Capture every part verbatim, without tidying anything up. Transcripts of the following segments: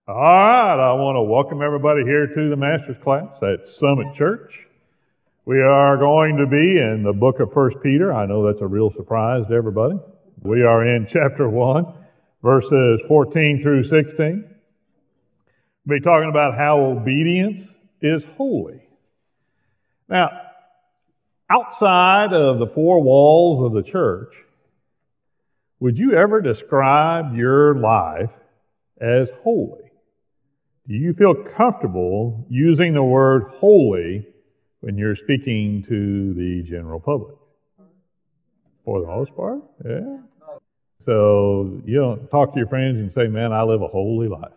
All right, I want to welcome everybody here to the Master's class at Summit Church. We are going to be in the book of First Peter. I know that's a real surprise to everybody. We are in chapter one, verses fourteen through sixteen. We'll be talking about how obedience is holy. Now, outside of the four walls of the church, would you ever describe your life as holy? Do you feel comfortable using the word holy when you're speaking to the general public? For the most part, yeah. So you don't talk to your friends and say, man, I live a holy life.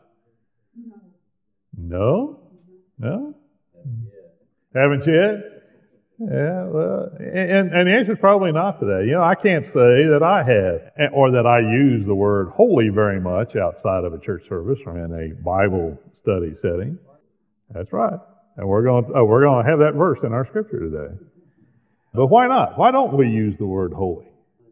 No? No? Haven't yet? Yeah, well, and, and the answer is probably not to that. You know, I can't say that I have, or that I use the word holy very much outside of a church service or in a Bible study setting. That's right. And we're going to, oh, we're going to have that verse in our scripture today. But why not? Why don't we use the word holy?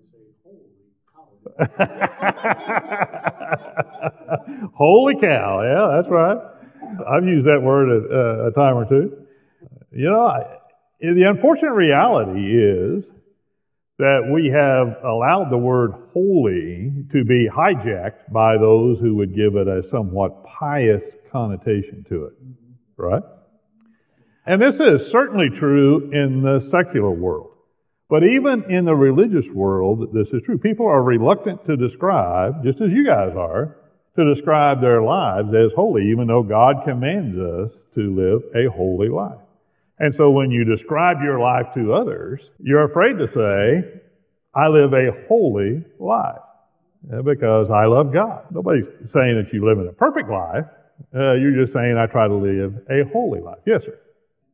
Holy cow, yeah, that's right. I've used that word a, a time or two. You know, I, the unfortunate reality is that we have allowed the word holy to be hijacked by those who would give it a somewhat pious connotation to it, right? And this is certainly true in the secular world. But even in the religious world, this is true. People are reluctant to describe, just as you guys are, to describe their lives as holy, even though God commands us to live a holy life. And so when you describe your life to others, you're afraid to say, I live a holy life, because I love God. Nobody's saying that you live in a perfect life. Uh, you're just saying, I try to live a holy life. Yes, sir.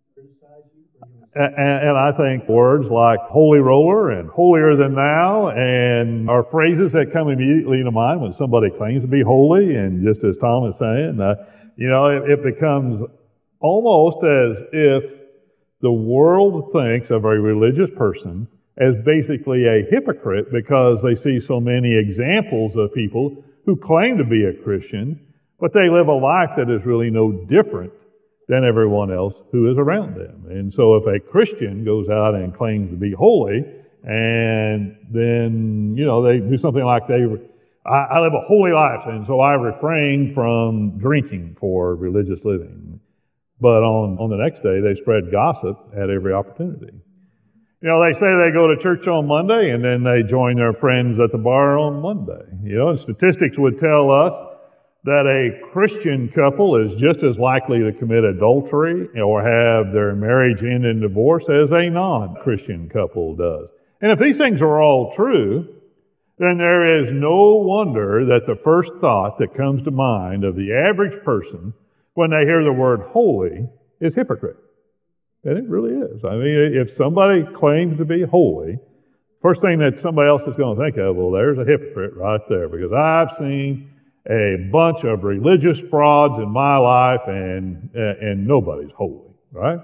And, and I think words like holy roller and holier than thou and are phrases that come immediately to mind when somebody claims to be holy. And just as Tom is saying, uh, you know, it, it becomes almost as if the world thinks of a religious person as basically a hypocrite because they see so many examples of people who claim to be a Christian, but they live a life that is really no different than everyone else who is around them. And so if a Christian goes out and claims to be holy, and then, you know, they do something like they, I, I live a holy life, and so I refrain from drinking for religious living. But on, on the next day, they spread gossip at every opportunity. You know, they say they go to church on Monday, and then they join their friends at the bar on Monday. You know, and statistics would tell us that a Christian couple is just as likely to commit adultery or have their marriage end in divorce as a non-Christian couple does. And if these things are all true, then there is no wonder that the first thought that comes to mind of the average person when they hear the word holy is hypocrite. And it really is. I mean, if somebody claims to be holy, first thing that somebody else is going to think of, well, there's a hypocrite right there, because I've seen a bunch of religious frauds in my life, and and nobody's holy, right?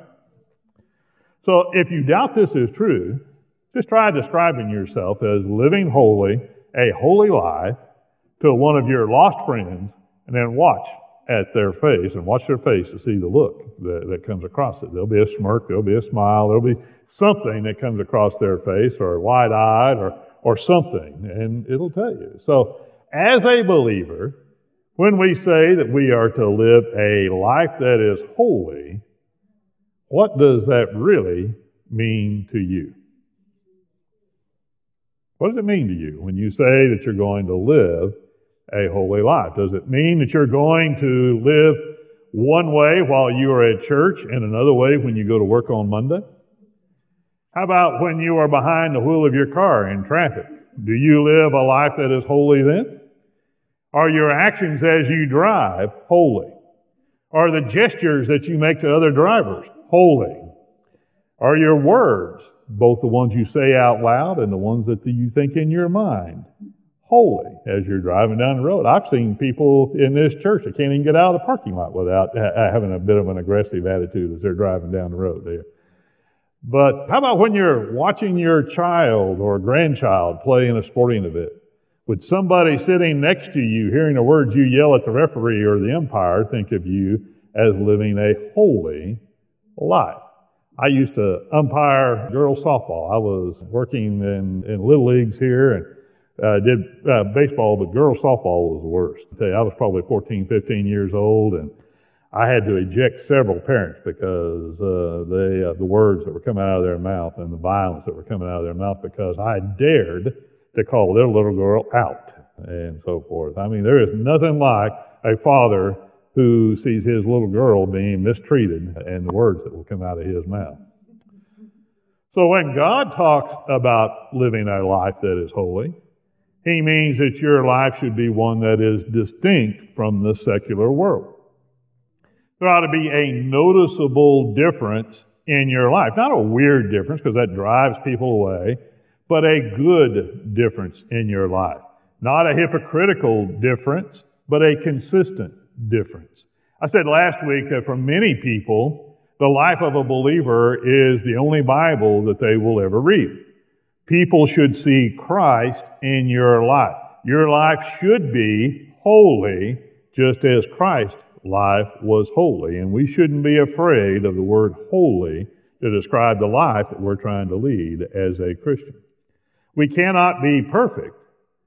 So if you doubt this is true, just try describing yourself as living holy, a holy life, to one of your lost friends, and then watch at their face, and watch their face to see the look that, that comes across it. There'll be a smirk, there'll be a smile, there'll be something that comes across their face, or wide-eyed, or, or something, and it'll tell you. So as a believer, when we say that we are to live a life that is holy, what does that really mean to you? What does it mean to you when you say that you're going to live a holy life? Does it mean that you're going to live one way while you are at church and another way when you go to work on Monday? How about when you are behind the wheel of your car in traffic? Do you live a life that is holy then? Are your actions as you drive holy? Are the gestures that you make to other drivers holy? Are your words, both the ones you say out loud and the ones that you think in your mind, holy as you're driving down the road? I've seen people in this church that can't even get out of the parking lot without ha- having a bit of an aggressive attitude as they're driving down the road there. But how about when you're watching your child or grandchild play in a sporting event? Would somebody sitting next to you, hearing the words you yell at the referee or the umpire, think of you as living a holy life? I used to umpire girls softball. I was working in, in little leagues here and uh, did uh, baseball, but girls softball was the worst. I tell you, I was probably fourteen, fifteen years old, and I had to eject several parents because uh, they, uh, the words that were coming out of their mouth and the violence that were coming out of their mouth because I dared to call their little girl out and so forth. I mean, there is nothing like a father who sees his little girl being mistreated and the words that will come out of his mouth. So when God talks about living a life that is holy, He means that your life should be one that is distinct from the secular world. There ought to be a noticeable difference in your life. Not a weird difference, because that drives people away, but a good difference in your life. Not a hypocritical difference, but a consistent difference. I said last week that for many people, the life of a believer is the only Bible that they will ever read. People should see Christ in your life. Your life should be holy, just as Christ's life was holy. And we shouldn't be afraid of the word holy to describe the life that we're trying to lead as a Christian. We cannot be perfect,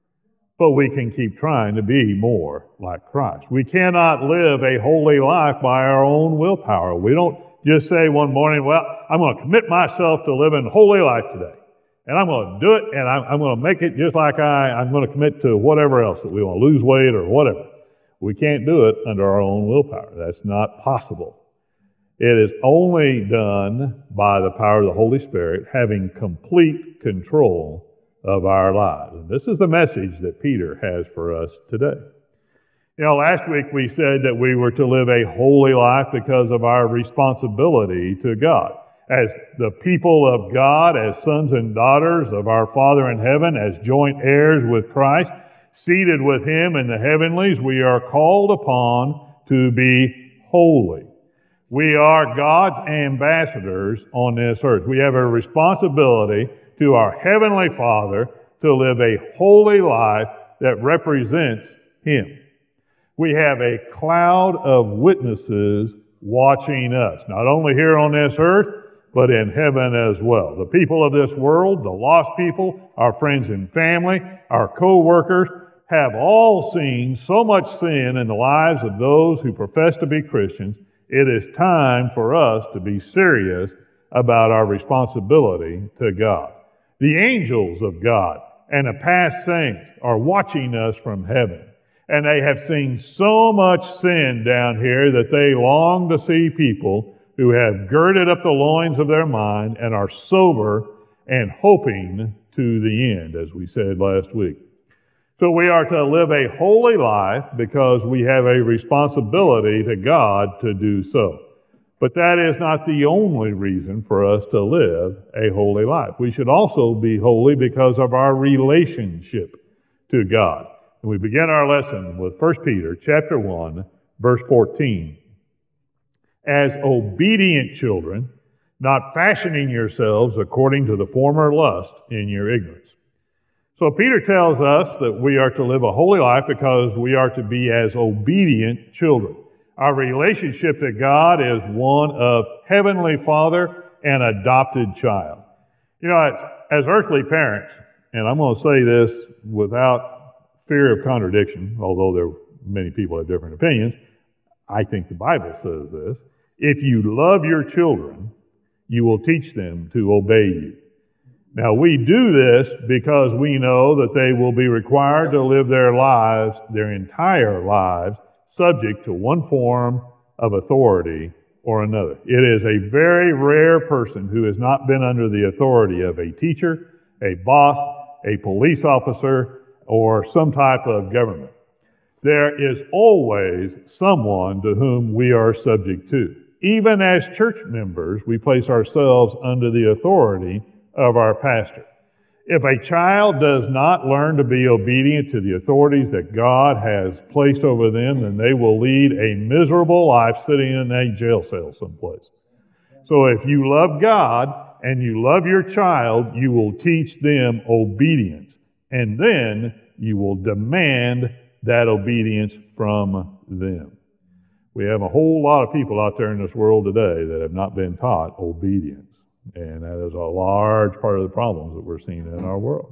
but we can keep trying to be more like Christ. We cannot live a holy life by our own willpower. We don't just say one morning, well, I'm going to commit myself to living a holy life today. And I'm going to do it, and I'm, I'm going to make it just like I, I'm going to commit to whatever else that we want to lose weight or whatever. We can't do it under our own willpower. That's not possible. It is only done by the power of the Holy Spirit having complete control of our lives. And this is the message that Peter has for us today. You know, last week we said that we were to live a holy life because of our responsibility to God. As the people of God, as sons and daughters of our Father in heaven, as joint heirs with Christ, seated with Him in the heavenlies, we are called upon to be holy. We are God's ambassadors on this earth. We have a responsibility to our Heavenly Father to live a holy life that represents Him. We have a cloud of witnesses watching us, not only here on this earth, but in heaven as well. The people of this world, the lost people, our friends and family, our co-workers, have all seen so much sin in the lives of those who profess to be Christians. It is time for us to be serious about our responsibility to God. The angels of God and the past saints are watching us from heaven, and they have seen so much sin down here that they long to see people who have girded up the loins of their mind and are sober and hoping to the end, as we said last week. So we are to live a holy life because we have a responsibility to God to do so. But that is not the only reason for us to live a holy life. We should also be holy because of our relationship to God. And we begin our lesson with First Peter chapter one, verse fourteen. As obedient children, not fashioning yourselves according to the former lust in your ignorance. So Peter tells us that we are to live a holy life because we are to be as obedient children. Our relationship to God is one of Heavenly Father and adopted child. You know, as, as earthly parents, and I'm going to say this without fear of contradiction, although there many people have different opinions, I think the Bible says this. If you love your children, you will teach them to obey you. Now, we do this because we know that they will be required to live their lives, their entire lives, subject to one form of authority or another. It is a very rare person who has not been under the authority of a teacher, a boss, a police officer, or some type of government. There is always someone to whom we are subject to. Even as church members, we place ourselves under the authority of our pastor. If a child does not learn to be obedient to the authorities that God has placed over them, then they will lead a miserable life sitting in a jail cell someplace. So if you love God and you love your child, you will teach them obedience. And then you will demand that obedience from them. We have a whole lot of people out there in this world today that have not been taught obedience. And that is a large part of the problems that we're seeing in our world.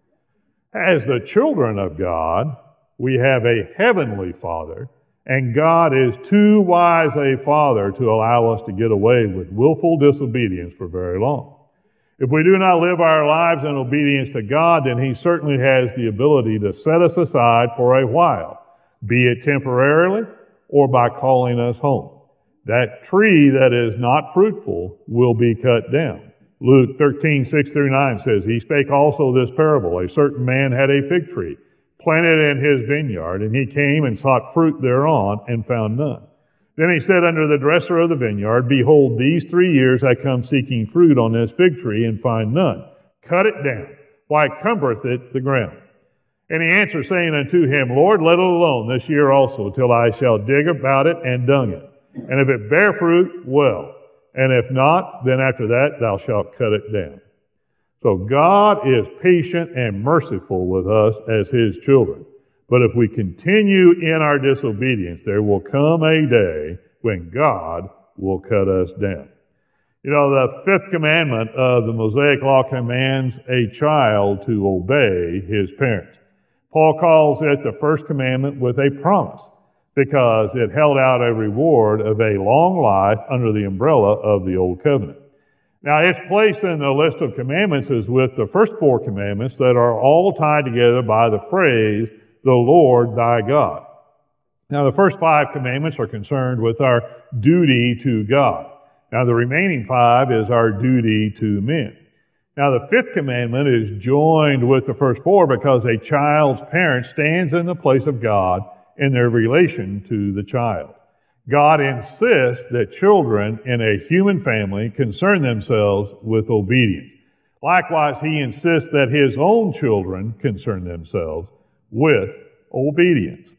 As the children of God, we have a heavenly Father, and God is too wise a Father to allow us to get away with willful disobedience for very long. If we do not live our lives in obedience to God, then He certainly has the ability to set us aside for a while, be it temporarily or by calling us home. That tree that is not fruitful will be cut down. Luke thirteen, six through nine says, He spake also this parable. A certain man had a fig tree planted in his vineyard, and he came and sought fruit thereon, and found none. Then he said unto the dresser of the vineyard, Behold, these three years I come seeking fruit on this fig tree, and find none. Cut it down. Why cumbereth it the ground? And he answered, saying unto him, Lord, let it alone this year also, till I shall dig about it and dung it. And if it bear fruit, well. And if not, then after that thou shalt cut it down. So God is patient and merciful with us as His children. But if we continue in our disobedience, there will come a day when God will cut us down. You know, the fifth commandment of the Mosaic Law commands a child to obey his parents. Paul calls it the first commandment with a promise, because it held out a reward of a long life under the umbrella of the Old Covenant. Now, its place in the list of commandments is with the first four commandments that are all tied together by the phrase, the Lord thy God. Now, the first five commandments are concerned with our duty to God. Now, the remaining five is our duty to men. Now, the fifth commandment is joined with the first four because a child's parent stands in the place of God in their relation to the child. God insists that children in a human family concern themselves with obedience. Likewise, He insists that His own children concern themselves with obedience.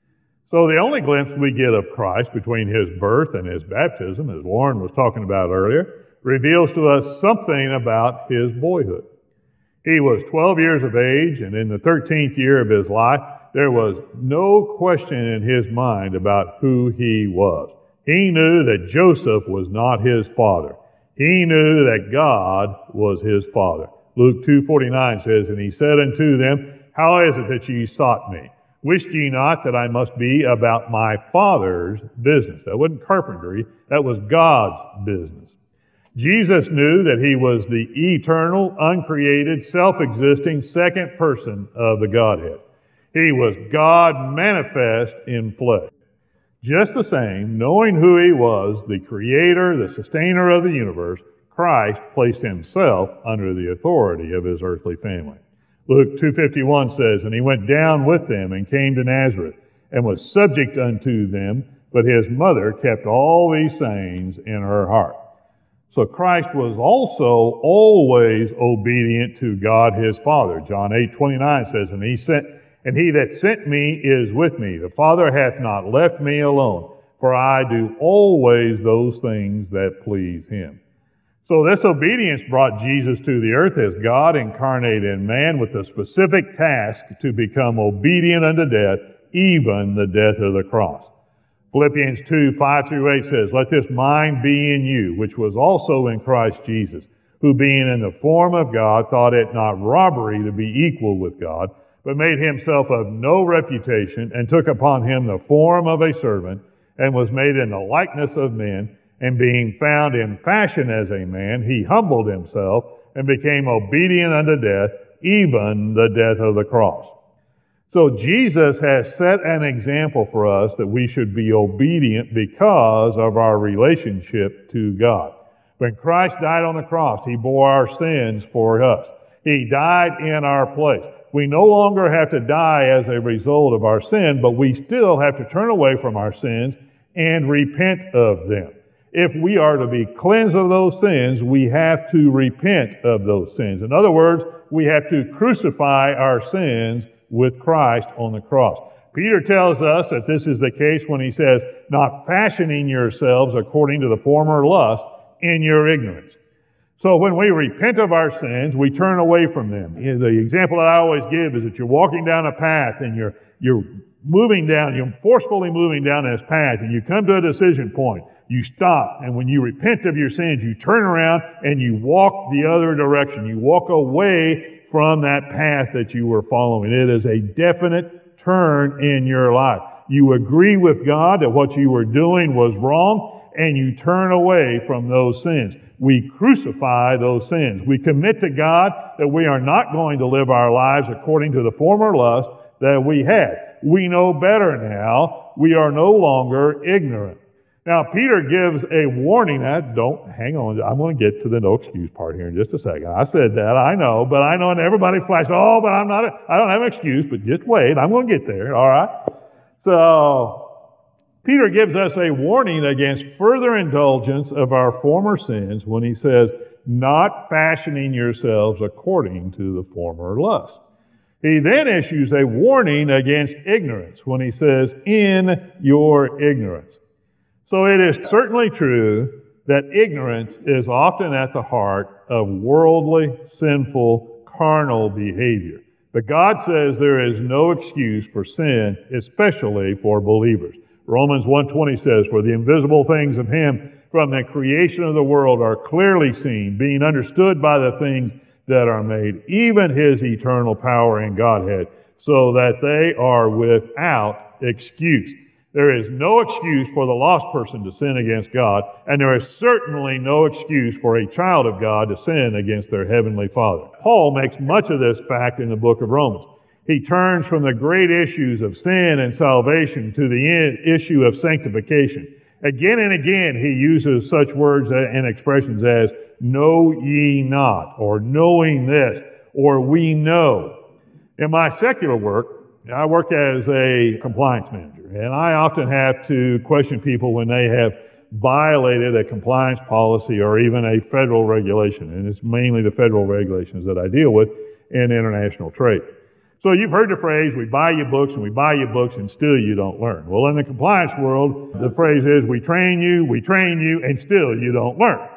So the only glimpse we get of Christ between His birth and His baptism, as Lauren was talking about earlier, reveals to us something about His boyhood. He was twelve years of age, and in the thirteenth year of His life, there was no question in His mind about who He was. He knew that Joseph was not His father. He knew that God was His Father. Luke two forty-nine says, And He said unto them, How is it that ye sought me? Wist ye not that I must be about my Father's business? That wasn't carpentry, that was God's business. Jesus knew that He was the eternal, uncreated, self-existing second person of the Godhead. He was God manifest in flesh. Just the same, knowing who He was, the Creator, the Sustainer of the universe, Christ placed Himself under the authority of His earthly family. Luke two fifty-one says, And He went down with them and came to Nazareth, and was subject unto them, but His mother kept all these sayings in her heart. So Christ was also always obedient to God His Father. John eight twenty-nine says, And He sent And he that sent me is with me. The Father hath not left me alone, for I do always those things that please Him. So this obedience brought Jesus to the earth as God incarnate in man with the specific task to become obedient unto death, even the death of the cross. Philippians two, five through eight says, Let this mind be in you, which was also in Christ Jesus, who being in the form of God, thought it not robbery to be equal with God, but made Himself of no reputation, and took upon Him the form of a servant, and was made in the likeness of men, and being found in fashion as a man, He humbled Himself, and became obedient unto death, even the death of the cross. So Jesus has set an example for us that we should be obedient because of our relationship to God. When Christ died on the cross, He bore our sins for us. He died in our place. We no longer have to die as a result of our sin, but we still have to turn away from our sins and repent of them. If we are to be cleansed of those sins, we have to repent of those sins. In other words, we have to crucify our sins with Christ on the cross. Peter tells us that this is the case when he says, not fashioning yourselves according to the former lust in your ignorance. So when we repent of our sins, we turn away from them. You know, the example that I always give is that you're walking down a path and you're you're moving down, you're forcefully moving down this path, and you come to a decision point. You stop, and when you repent of your sins, you turn around and you walk the other direction. You walk away from that path that you were following. It is a definite turn in your life. You agree with God that what you were doing was wrong, and you turn away from those sins. We crucify those sins. We commit to God that we are not going to live our lives according to the former lust that we had. We know better now. We are no longer ignorant. Now, Peter gives a warning that, don't, hang on, I'm going to get to the no excuse part here in just a second. I said that, I know, but I know, and everybody flashed, oh, but I'm not, a, I don't have an excuse, but just wait, I'm going to get there, all right? So, Peter gives us a warning against further indulgence of our former sins when he says, not fashioning yourselves according to the former lust. He then issues a warning against ignorance when he says, in your ignorance. So it is certainly true that ignorance is often at the heart of worldly, sinful, carnal behavior. But God says there is no excuse for sin, especially for believers. Romans one twenty says, for the invisible things of Him from the creation of the world are clearly seen, being understood by the things that are made, even His eternal power and Godhead, so that they are without excuse. There is no excuse for the lost person to sin against God, and there is certainly no excuse for a child of God to sin against their heavenly Father. Paul makes much of this fact in the book of Romans. He turns from the great issues of sin and salvation to the issue of sanctification. Again and again, he uses such words and expressions as, know ye not, or knowing this, or we know. In my secular work, I work as a compliance manager, and I often have to question people when they have violated a compliance policy or even a federal regulation, and it's mainly the federal regulations that I deal with in international trade. So you've heard the phrase, we buy you books and we buy you books and still you don't learn. Well, in the compliance world, the phrase is, we train you, we train you, and still you don't learn.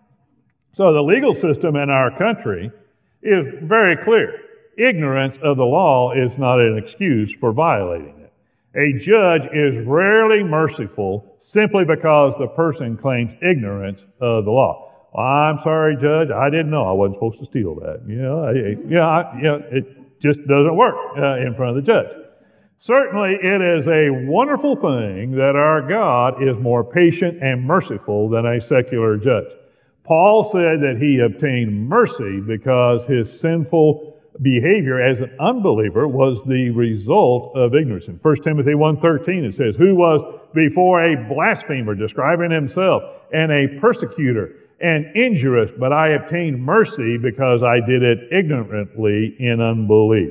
So the legal system in our country is very clear. Ignorance of the law is not an excuse for violating it. A judge is rarely merciful simply because the person claims ignorance of the law. Well, I'm sorry, Judge, I didn't know I wasn't supposed to steal that. You know, I, you know, I, you know it just doesn't work uh, in front of the judge. Certainly, it is a wonderful thing that our God is more patient and merciful than a secular judge. Paul said that he obtained mercy because his sinful behavior as an unbeliever was the result of ignorance. In First Timothy one thirteen, it says, who was before a blasphemer, describing himself, and a persecutor, and injurious, but I obtained mercy because I did it ignorantly in unbelief.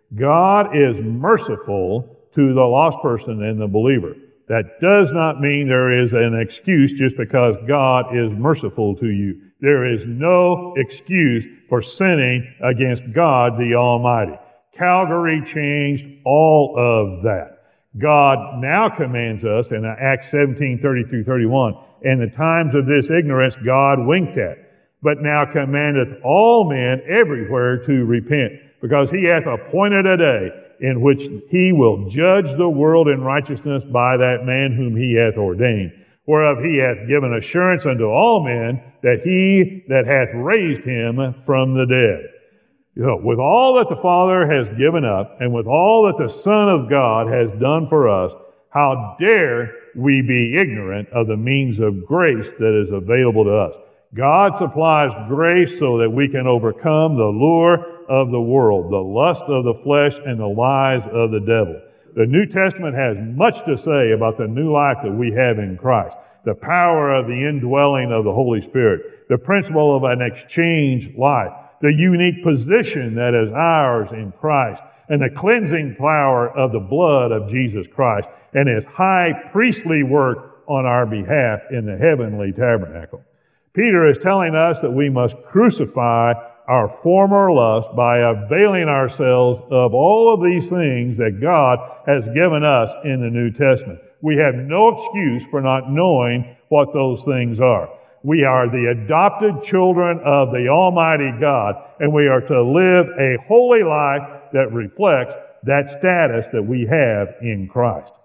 God is merciful to the lost person and the believer. That does not mean there is an excuse just because God is merciful to you. There is no excuse for sinning against God the Almighty. Calvary changed all of that. God now commands us in Acts seventeen, thirty through thirty-one, in the times of this ignorance God winked at, but now commandeth all men everywhere to repent, because he hath appointed a day in which he will judge the world in righteousness by that man whom he hath ordained, whereof he hath given assurance unto all men that he that hath raised him from the dead. You know, with all that the Father has given up, and with all that the Son of God has done for us, how dare we be ignorant of the means of grace that is available to us? God supplies grace so that we can overcome the lure of the world, the lust of the flesh, and the lies of the devil. The New Testament has much to say about the new life that we have in Christ, the power of the indwelling of the Holy Spirit, the principle of an exchanged life, the unique position that is ours in Christ, and the cleansing power of the blood of Jesus Christ, and His high priestly work on our behalf in the heavenly tabernacle. Peter is telling us that we must crucify our former lust by availing ourselves of all of these things that God has given us in the New Testament. We have no excuse for not knowing what those things are. We are the adopted children of the Almighty God, and we are to live a holy life that reflects that status that we have in Christ.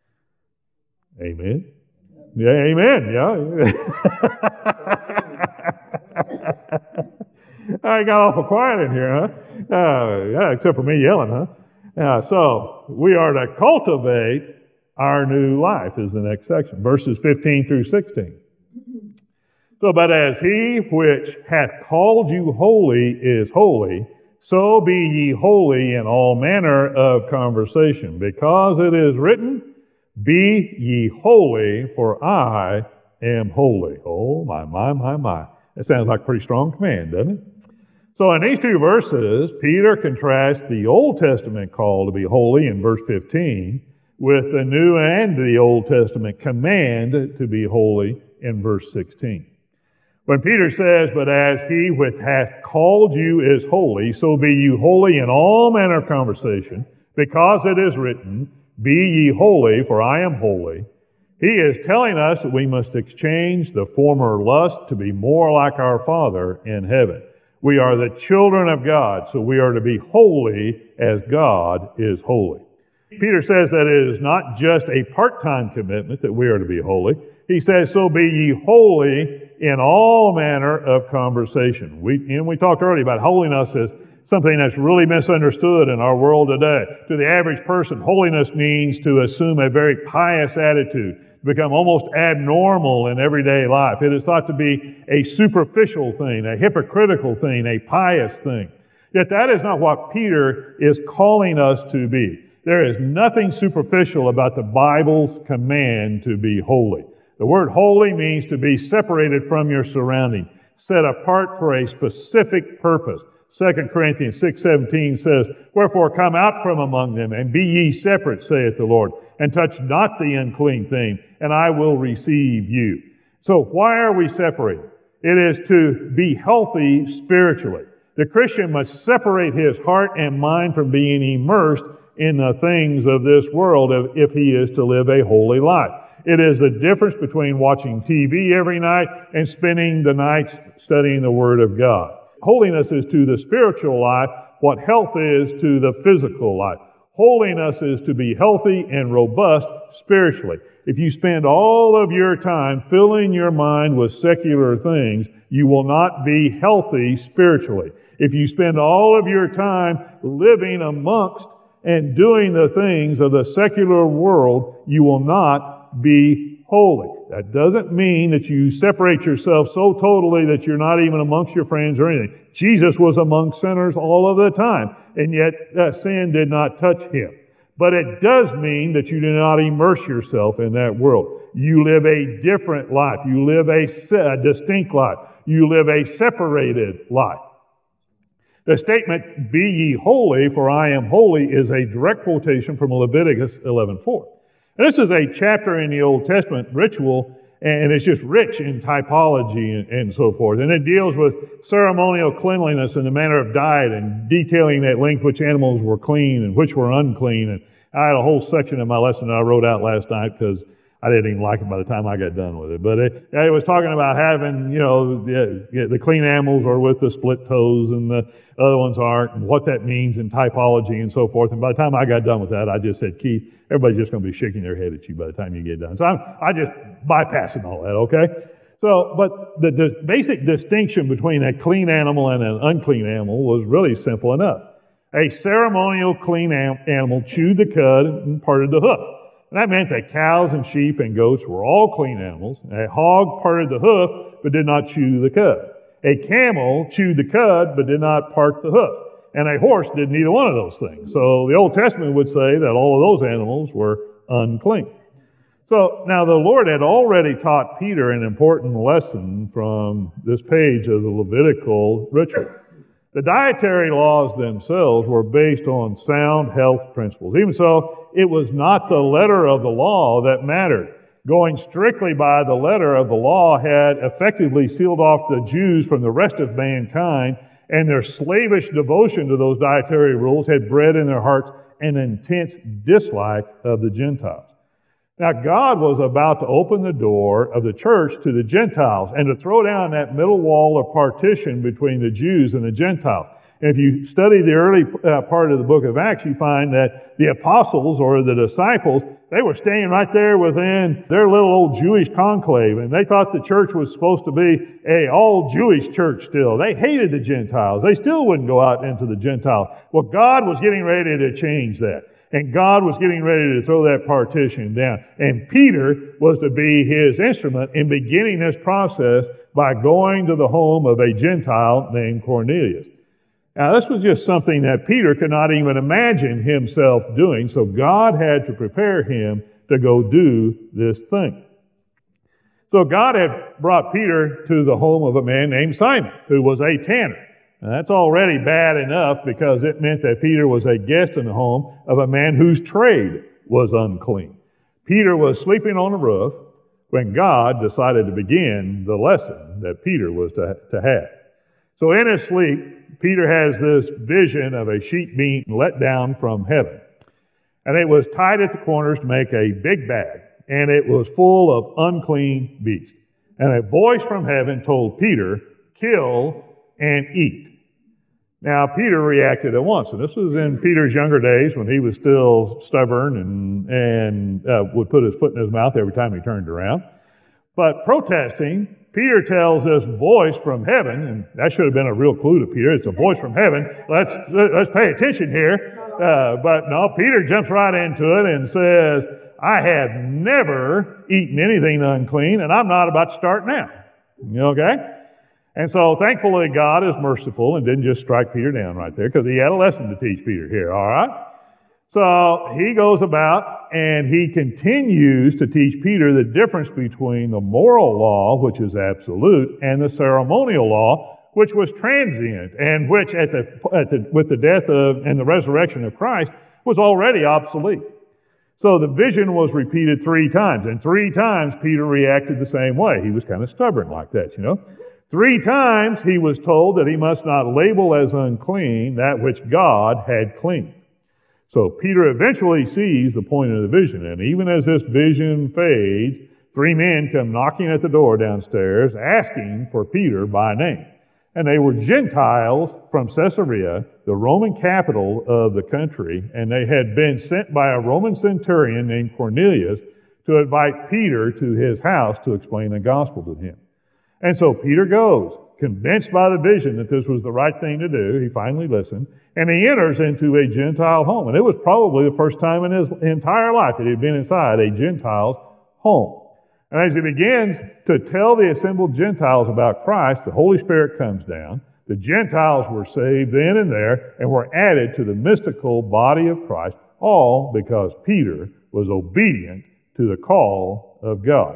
Amen? Yeah, amen, yeah. I got awful quiet in here, huh? Uh, yeah, except for me yelling, huh? Uh, so, we are to cultivate our new life is the next section, verses fifteen through sixteen. So, but as he which hath called you holy is holy, so be ye holy in all manner of conversation, because it is written, be ye holy, for I am holy. Oh, my, my, my, my. That sounds like a pretty strong command, doesn't it? So in these two verses, Peter contrasts the Old Testament call to be holy in verse fifteen with the New and the Old Testament command to be holy in verse sixteen. When Peter says, but as he which hath called you is holy, so be you holy in all manner of conversation, because it is written, be ye holy, for I am holy. He is telling us that we must exchange the former lust to be more like our Father in heaven. We are the children of God, so we are to be holy as God is holy. Peter says that it is not just a part-time commitment that we are to be holy. He says, so be ye holy in all manner of conversation. We, and we talked earlier about holiness as something that's really misunderstood in our world today. To the average person, holiness means to assume a very pious attitude, to become almost abnormal in everyday life. It is thought to be a superficial thing, a hypocritical thing, a pious thing. Yet that is not what Peter is calling us to be. There is nothing superficial about the Bible's command to be holy. The word holy means to be separated from your surroundings, set apart for a specific purpose. Second Corinthians six seventeen says, wherefore come out from among them, and be ye separate, saith the Lord, and touch not the unclean thing, and I will receive you. So why are we separated? It is to be healthy spiritually. The Christian must separate his heart and mind from being immersed in the things of this world if he is to live a holy life. It is the difference between watching T V every night and spending the nights studying the Word of God. Holiness is to the spiritual life what health is to the physical life. Holiness is to be healthy and robust spiritually. If you spend all of your time filling your mind with secular things, you will not be healthy spiritually. If you spend all of your time living amongst and doing the things of the secular world, you will not be holy. That doesn't mean that you separate yourself so totally that you're not even amongst your friends or anything. Jesus was among sinners all of the time, and yet uh, sin did not touch him. But it does mean that you do not immerse yourself in that world. You live a different life. You live a, a distinct life. You live a separated life. The statement, be ye holy, for I am holy, is a direct quotation from Leviticus eleven four. And this is a chapter in the Old Testament ritual, and it's just rich in typology and, and so forth. And it deals with ceremonial cleanliness and the manner of diet and detailing at length which animals were clean and which were unclean. And I had a whole section of my lesson that I wrote out last night because I didn't even like it by the time I got done with it. But it, it was talking about having, you know, the, the clean animals are with the split toes and the other ones aren't, and what that means in typology and so forth. And by the time I got done with that, I just said, Keith, everybody's just going to be shaking their head at you by the time you get done. So I'm I just bypassing all that, okay? So, but the, the basic distinction between a clean animal and an unclean animal was really simple enough. A ceremonial clean animal chewed the cud and parted the hoof. And that meant that cows and sheep and goats were all clean animals. A hog parted the hoof but did not chew the cud. A camel chewed the cud but did not part the hoof. And a horse did neither one of those things. So the Old Testament would say that all of those animals were unclean. So now the Lord had already taught Peter an important lesson from this page of the Levitical ritual. The dietary laws themselves were based on sound health principles. Even so, it was not the letter of the law that mattered. Going strictly by the letter of the law had effectively sealed off the Jews from the rest of mankind, and their slavish devotion to those dietary rules had bred in their hearts an intense dislike of the Gentiles. Now, God was about to open the door of the church to the Gentiles and to throw down that middle wall of partition between the Jews and the Gentiles. And if you study the early uh, part of the book of Acts, you find that the apostles or the disciples, they were staying right there within their little old Jewish conclave, and they thought the church was supposed to be a all-Jewish church still. They hated the Gentiles. They still wouldn't go out into the Gentiles. Well, God was getting ready to change that. And God was getting ready to throw that partition down. And Peter was to be his instrument in beginning this process by going to the home of a Gentile named Cornelius. Now, this was just something that Peter could not even imagine himself doing, so God had to prepare him to go do this thing. So God had brought Peter to the home of a man named Simon, who was a tanner. Now, that's already bad enough because it meant that Peter was a guest in the home of a man whose trade was unclean. Peter was sleeping on the roof when God decided to begin the lesson that Peter was to, to have. So in his sleep, Peter has this vision of a sheet being let down from heaven. And it was tied at the corners to make a big bag, and it was full of unclean beasts. And a voice from heaven told Peter, "Kill and eat." Now, Peter reacted at once, and this was in Peter's younger days when he was still stubborn and, and uh, would put his foot in his mouth every time he turned around. But protesting, Peter tells this voice from heaven, and that should have been a real clue to Peter. It's a voice from heaven. Let's let's pay attention here. Uh, but no, Peter jumps right into it and says, "I have never eaten anything unclean, and I'm not about to start now." Okay? And so, thankfully, God is merciful and didn't just strike Peter down right there because he had a lesson to teach Peter here, all right? So, he goes about and he continues to teach Peter the difference between the moral law, which is absolute, and the ceremonial law, which was transient and which, at the, at the, with the death of and the resurrection of Christ, was already obsolete. So, the vision was repeated three times, and three times Peter reacted the same way. He was kind of stubborn like that, you know. Three times he was told that he must not label as unclean that which God had cleaned. So Peter eventually sees the point of the vision, and even as this vision fades, three men come knocking at the door downstairs, asking for Peter by name. And they were Gentiles from Caesarea, the Roman capital of the country, and they had been sent by a Roman centurion named Cornelius to invite Peter to his house to explain the gospel to him. And so Peter goes, convinced by the vision that this was the right thing to do. He finally listened, and he enters into a Gentile home. And it was probably the first time in his entire life that he had been inside a Gentile's home. And as he begins to tell the assembled Gentiles about Christ, the Holy Spirit comes down. The Gentiles were saved then and there and were added to the mystical body of Christ, all because Peter was obedient to the call of God.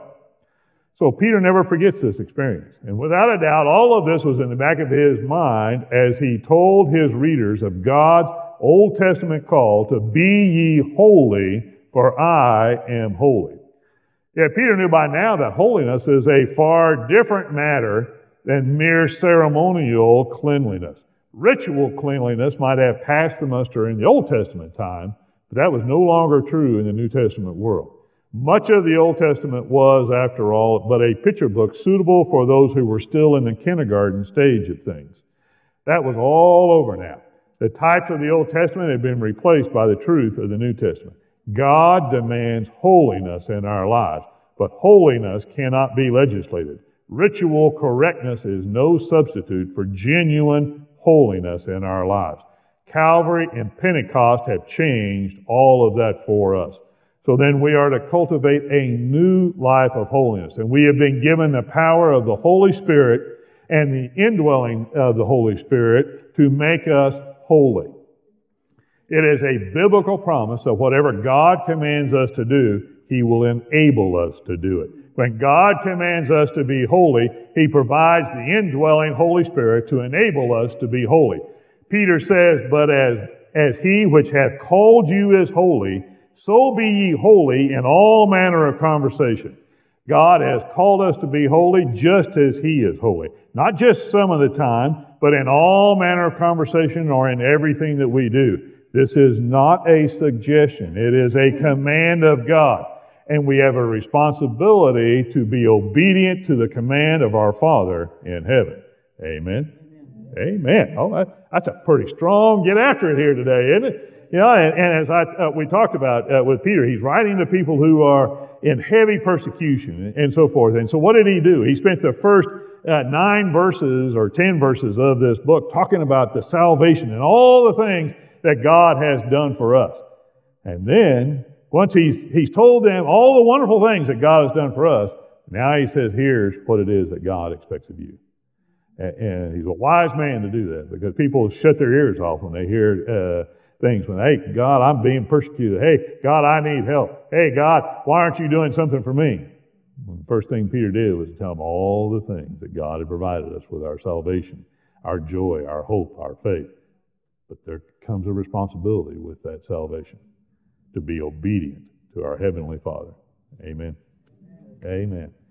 So Peter never forgets this experience. And without a doubt, all of this was in the back of his mind as he told his readers of God's Old Testament call to be ye holy, for I am holy. Yet Peter knew by now that holiness is a far different matter than mere ceremonial cleanliness. Ritual cleanliness might have passed the muster in the Old Testament time, but that was no longer true in the New Testament world. Much of the Old Testament was, after all, but a picture book suitable for those who were still in the kindergarten stage of things. That was all over now. The types of the Old Testament had been replaced by the truth of the New Testament. God demands holiness in our lives, but holiness cannot be legislated. Ritual correctness is no substitute for genuine holiness in our lives. Calvary and Pentecost have changed all of that for us. So then we are to cultivate a new life of holiness. And we have been given the power of the Holy Spirit and the indwelling of the Holy Spirit to make us holy. It is a biblical promise that whatever God commands us to do, He will enable us to do it. When God commands us to be holy, He provides the indwelling Holy Spirit to enable us to be holy. Peter says, "But as, as He which hath called you is holy, so be ye holy in all manner of conversation." God has called us to be holy just as He is holy. Not just some of the time, but in all manner of conversation or in everything that we do. This is not a suggestion. It is a command of God. and we have a responsibility to be obedient to the command of our Father in heaven. Amen. Amen. Oh, that, that's a pretty strong get after it here today, isn't it? You know, and, and as I uh, we talked about uh, with Peter, he's writing to people who are in heavy persecution and, and so forth. And so what did he do? He spent the first uh, nine verses or ten verses of this book talking about the salvation and all the things that God has done for us. And then, once he's, he's told them all the wonderful things that God has done for us, now he says, here's what it is that God expects of you. And, and he's a wise man to do that, because people shut their ears off when they hear uh, things when, hey, God, I'm being persecuted. Hey, God, I need help. Hey, God, why aren't you doing something for me? And the first thing Peter did was to tell them all the things that God had provided us with our salvation, our joy, our hope, our faith. But there comes a responsibility with that salvation, to be obedient to our Heavenly Father. Amen. Amen.